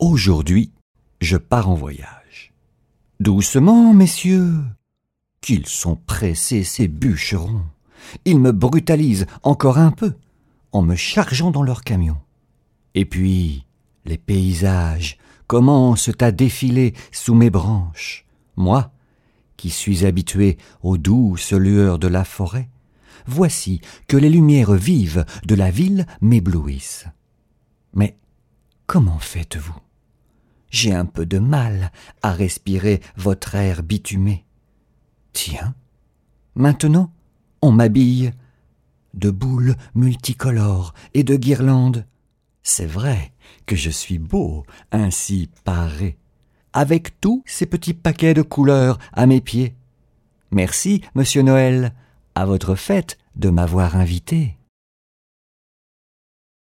Aujourd'hui, je pars en voyage. Doucement, messieurs, qu'ils sont pressés ces bûcherons. Ils me brutalisent encore un peu en me chargeant dans leur camion. Et puis, les paysages commencent à défiler sous mes branches. Moi, qui suis habitué aux douces lueurs de la forêt, voici que les lumières vives de la ville m'éblouissent. Mais comment faites-vous ? J'ai un peu de mal à respirer votre air bitumé. Tiens, maintenant, on m'habille de boules multicolores et de guirlandes. C'est vrai que je suis beau ainsi paré, avec tous ces petits paquets de couleurs à mes pieds. Merci, Monsieur Noël, à votre fête de m'avoir invité.